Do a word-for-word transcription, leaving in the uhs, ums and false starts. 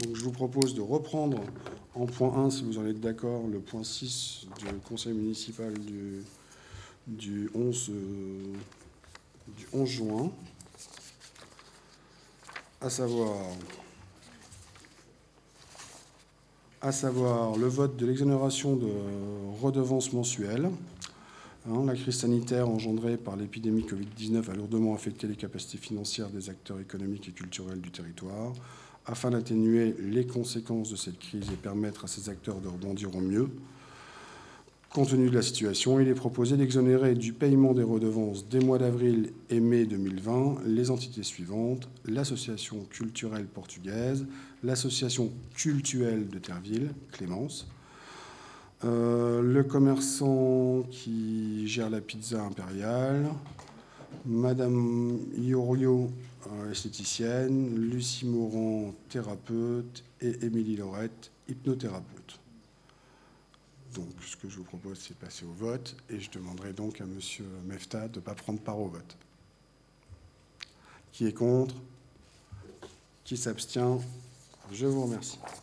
Donc, je vous propose de reprendre en point un, si vous en êtes d'accord, le point six du conseil municipal du, du, onze, euh, du onze juin, à savoir, à savoir le vote de l'exonération de redevances mensuelles. Hein, la crise sanitaire engendrée par l'épidémie Covid dix-neuf a lourdement affecté les capacités financières des acteurs économiques et culturels du territoire. Afin d'atténuer les conséquences de cette crise et permettre à ces acteurs de rebondir au mieux, compte tenu de la situation, il est proposé d'exonérer du paiement des redevances des mois d'avril et mai deux mille vingt les entités suivantes: l'association culturelle portugaise, l'association cultuelle de Terville, Clémence, euh, le commerçant qui gère la pizza impériale, Madame Iorio, esthéticienne, Lucie Morand, thérapeute, et Émilie Laurette, hypnothérapeute. Donc, ce que je vous propose, c'est passer au vote, et je demanderai donc à Monsieur Mefta de ne pas prendre part au vote. Qui est contre? Qui s'abstient? Je vous remercie.